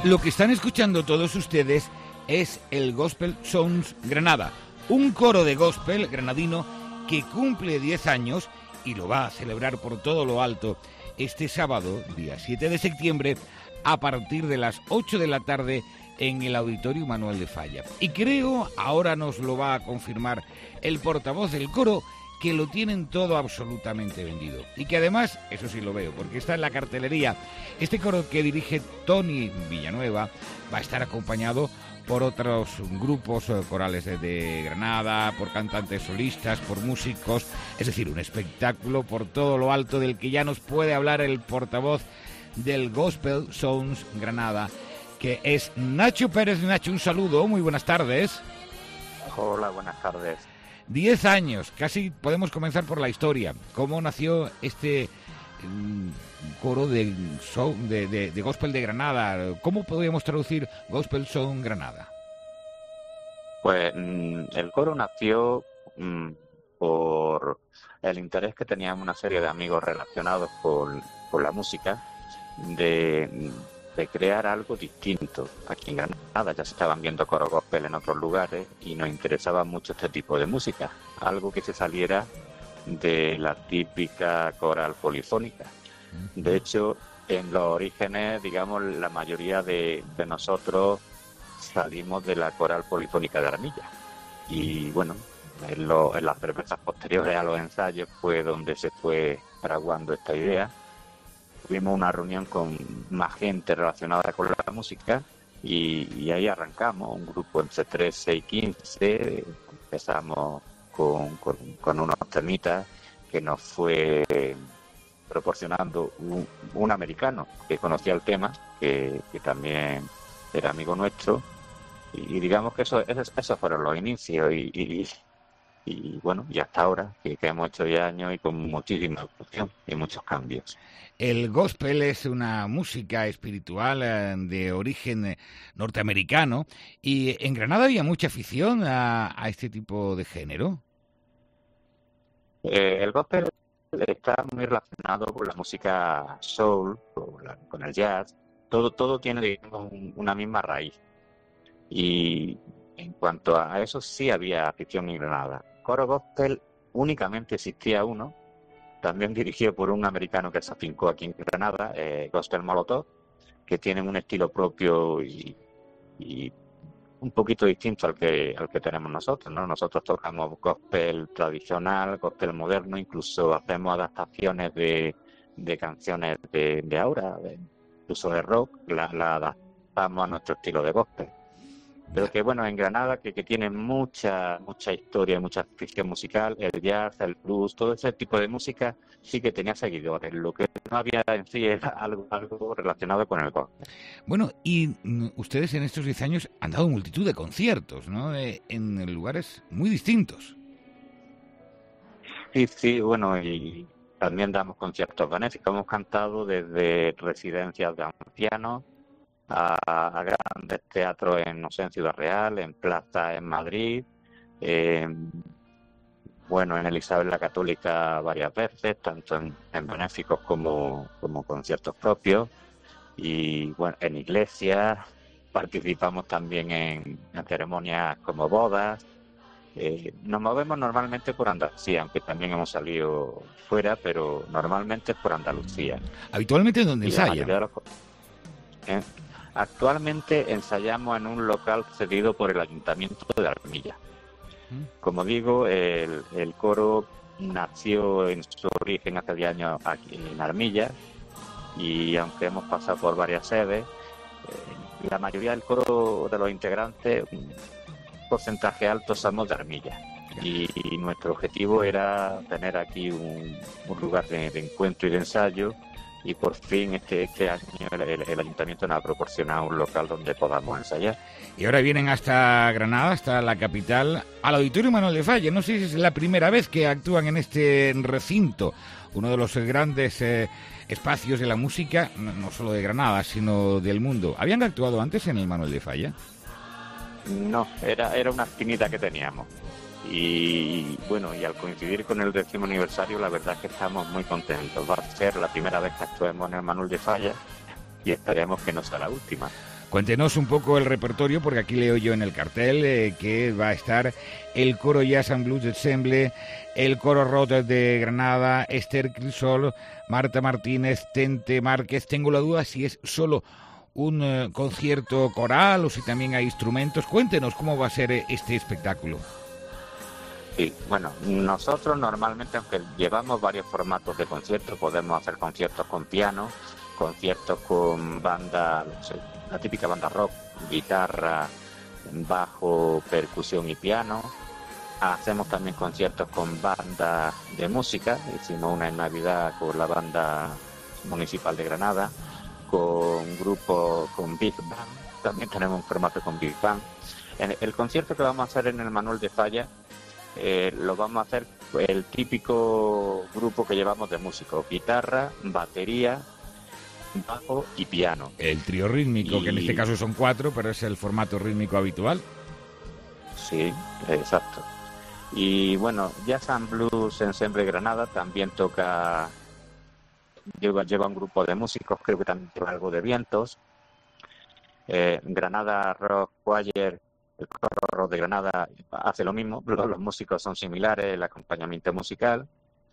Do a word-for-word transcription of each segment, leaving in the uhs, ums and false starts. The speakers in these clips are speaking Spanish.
Lo que están escuchando todos ustedes es el Gospel Sounds Granada, un coro de gospel granadino que cumple diez años y lo va a celebrar por todo lo alto este sábado, día siete de septiembre, a partir de las ocho de la tarde en el Auditorio Manuel de Falla. Y creo, ahora nos lo va a confirmar el portavoz del coro, que lo tienen todo absolutamente vendido. Y que además, eso sí lo veo, porque está en la cartelería, este coro que dirige Tony Villanueva va a estar acompañado por otros grupos corales de, de Granada, por cantantes solistas, por músicos, es decir, un espectáculo por todo lo alto del que ya nos puede hablar el portavoz del Gospel Sounds Granada, que es Nacho Pérez. Nacho, un saludo, muy buenas tardes. Hola, buenas tardes. Diez años, casi podemos comenzar por la historia. ¿Cómo nació este um, coro de, soul, de, de, de Gospel de Granada? ¿Cómo podríamos traducir Gospel Sound Granada? Pues mm, el coro nació mm, por el interés que tenían una serie de amigos relacionados con, con la música, de... de crear algo distinto. Aquí en Granada ya se estaban viendo coro gospel en otros lugares y nos interesaba mucho este tipo de música, algo que se saliera de la típica coral polifónica. De hecho, en los orígenes, digamos, la mayoría de, de nosotros salimos de la coral polifónica de Armilla. Y bueno, en, lo, en las cervezas posteriores a los ensayos fue donde se fue fraguando esta idea. Tuvimos una reunión con más gente relacionada con la música y, y ahí arrancamos, un grupo entre trece y quince, empezamos con, con, con unos temitas que nos fue proporcionando un, un americano que conocía el tema, que, que también era amigo nuestro, y, y digamos que eso, esos, esos fueron los inicios y, y, y bueno, y hasta ahora, que, que hemos hecho ya años y con muchísima evolución y muchos cambios. El gospel es una música espiritual eh, de origen eh, norteamericano, y en Granada había mucha afición a, a este tipo de género. Eh, el gospel está muy relacionado con la música soul, con, la, con el jazz, todo, todo tiene, digamos, un, una misma raíz. Y en cuanto a eso sí había afición en Granada. Coro gospel únicamente existía uno, también dirigido por un americano que se afincó aquí en Granada, eh, Gospel Molotov, que tienen un estilo propio y, y un poquito distinto al que al que tenemos nosotros, ¿no? Nosotros tocamos gospel tradicional, gospel moderno, incluso hacemos adaptaciones de, de canciones de, de ahora, de, incluso de rock, la, la adaptamos a nuestro estilo de gospel. Pero que bueno, en Granada, que, que tiene mucha mucha historia, mucha afición musical, el jazz, el blues, todo ese tipo de música sí que tenía seguidores. Lo que no había en sí era algo, algo relacionado con el gospel. Bueno, y mm, ustedes en estos diez años han dado multitud de conciertos, ¿no? Eh, en lugares muy distintos. Sí, sí, bueno, y también damos conciertos benéficos. Hemos cantado desde residencias de ancianos a, a grandes teatros en, no sé, en Ciudad Real, en Plaza en Madrid, eh, bueno, en el Isabel la Católica varias veces, tanto en, en benéficos como, como conciertos propios, y bueno, en iglesias, participamos también en, en ceremonias como bodas. Eh, nos movemos normalmente por Andalucía, aunque también hemos salido fuera, pero normalmente es por Andalucía. ¿Habitualmente dónde ensayan? Los, eh, Actualmente ensayamos en un local cedido por el Ayuntamiento de Armilla. Como digo, el, el coro nació en su origen hace diez años aquí en Armilla, y aunque hemos pasado por varias sedes, eh, la mayoría del coro de los integrantes, un porcentaje alto, somos de Armilla. Y, y nuestro objetivo era tener aquí un, un lugar de, de encuentro y de ensayo. Y por fin este, este año el, el, el Ayuntamiento nos ha proporcionado un local donde podamos ensayar. Y ahora vienen hasta Granada, hasta la capital, al Auditorio Manuel de Falla. No sé si es la primera vez que actúan en este recinto, uno de los grandes eh, espacios de la música, no, no solo de Granada, sino del mundo. ¿Habían actuado antes en el Manuel de Falla? No, era, era una espinita que teníamos. Y bueno, y al coincidir con el décimo aniversario, la verdad es que estamos muy contentos. Va a ser la primera vez que actuemos en el Manuel de Falla y esperemos que no sea la última. Cuéntenos un poco el repertorio, porque aquí leo yo en el cartel eh, que va a estar el coro Jazz and Blues Ensemble, el coro Rock de Granada, Esther Crisol, Marta Martínez, Tente Márquez. Tengo la duda si es solo un uh, concierto coral o si también hay instrumentos. Cuéntenos cómo va a ser este espectáculo. Sí, bueno, nosotros normalmente, aunque llevamos varios formatos de conciertos, podemos hacer conciertos con piano, conciertos con banda, no sé, la típica banda rock, guitarra, bajo, percusión y piano. Hacemos también conciertos con banda de música. Hicimos una en Navidad con la banda municipal de Granada, con grupo con Big Band. También tenemos un formato con Big Band. En el concierto que vamos a hacer en el Manuel de Falla, eh, lo vamos a hacer el típico grupo que llevamos de músicos: guitarra, batería, bajo y piano. El trío rítmico, y... que en este caso son cuatro, pero es el formato rítmico habitual. Sí, exacto. Y bueno, Jazz and Blues Ensemble Granada también toca, lleva, lleva un grupo de músicos, creo que también lleva algo de vientos. Eh, Granada Rock Choir, el coro rock de Granada, hace lo mismo, los, los músicos son similares, el acompañamiento musical.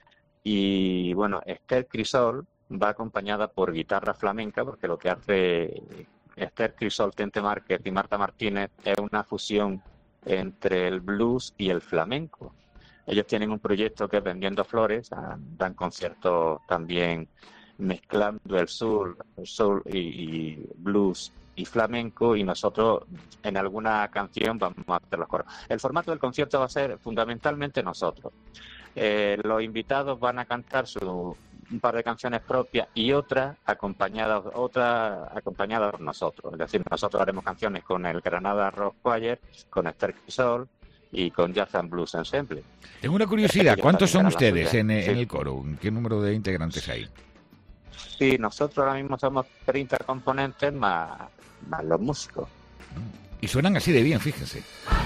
Y bueno, Esther Crisol va acompañada por guitarra flamenca, porque lo que hace Esther Crisol, Tente Márquez y Marta Martínez es una fusión entre el blues y el flamenco. Ellos tienen un proyecto que es Vendiendo Flores, dan conciertos también mezclando el soul, el soul y, y blues y flamenco, y nosotros en alguna canción vamos a hacer los coros. El formato del concierto va a ser fundamentalmente nosotros. Eh, los invitados van a cantar su un par de canciones propias y otras acompañadas otras acompañadas por nosotros. Es decir, nosotros haremos canciones con el Granada Rock Choir, con Esther Crisol y con Jazz and Blues Ensemble. Tengo una curiosidad, ¿cuántos son ustedes en, en el coro? ¿Qué número de integrantes hay? Sí, nosotros ahora mismo somos treinta componentes más, más los músicos. Y suenan así de bien, fíjense.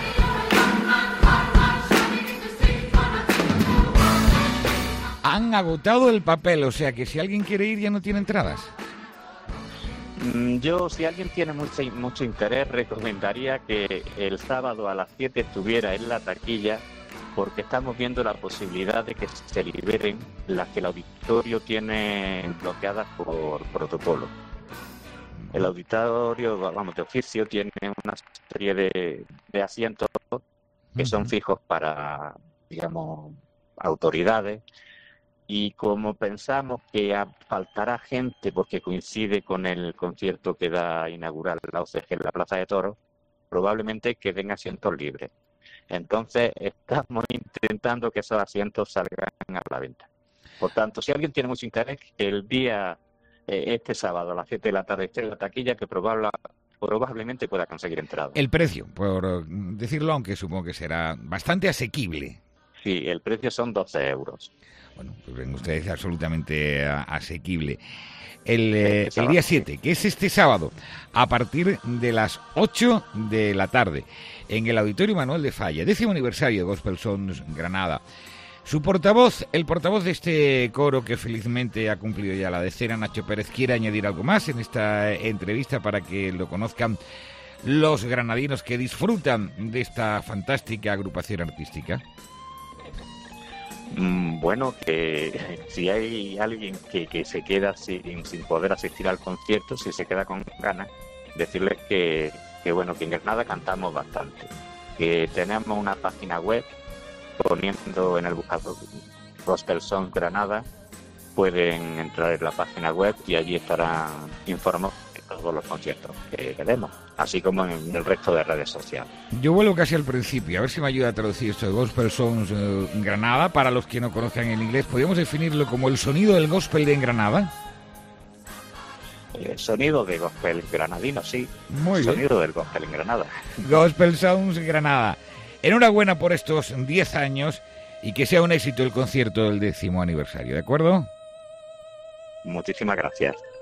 Han agotado el papel, o sea que si alguien quiere ir ya no tiene entradas. Yo, si alguien tiene mucho, mucho interés, recomendaría que el sábado a las siete estuviera en la taquilla, porque estamos viendo la posibilidad de que se liberen las que el auditorio tiene bloqueadas por protocolo. El auditorio, vamos, de oficio, tiene una serie de, de asientos que son fijos para, digamos, autoridades. Y como pensamos que faltará gente porque coincide con el concierto que da a inaugurar la O C G en la Plaza de Toros, probablemente queden asientos libres. Entonces estamos intentando que esos asientos salgan a la venta. Por tanto, si alguien tiene mucho interés, el día, eh, este sábado a las siete de la tarde esté en la taquilla, que probable, probablemente pueda conseguir entrada. El precio, por decirlo, aunque supongo que será bastante asequible. Sí, el precio son doce euros. Bueno, pues ven ustedes, absolutamente asequible. El, eh, el día siete, que es este sábado, a partir de las ocho de la tarde, en el Auditorio Manuel de Falla, décimo aniversario de Gospel Songs Granada. Su portavoz, el portavoz de este coro que felizmente ha cumplido ya la decena, Nacho Pérez, ¿quiere añadir algo más en esta entrevista para que lo conozcan los granadinos que disfrutan de esta fantástica agrupación artística? Bueno, que si hay alguien que, que se queda sin, sin poder asistir al concierto, si se queda con ganas, decirles que, que bueno, que en Granada cantamos bastante, que tenemos una página web, poniendo en el buscador Gospel Songs Granada, pueden entrar en la página web y allí estarán informados de todos los conciertos que demos, así como en el resto de redes sociales. Yo vuelvo casi al principio, a ver si me ayuda a traducir esto de Gospel Songs eh, Granada. Para los que no conozcan el inglés, ¿podríamos definirlo como el sonido del gospel de Granada? El sonido de gospel granadino, sí. Muy el bien. Sonido del gospel en Granada. Gospel Songs Granada. Enhorabuena por estos diez años y que sea un éxito el concierto del décimo aniversario, ¿de acuerdo? Muchísimas gracias.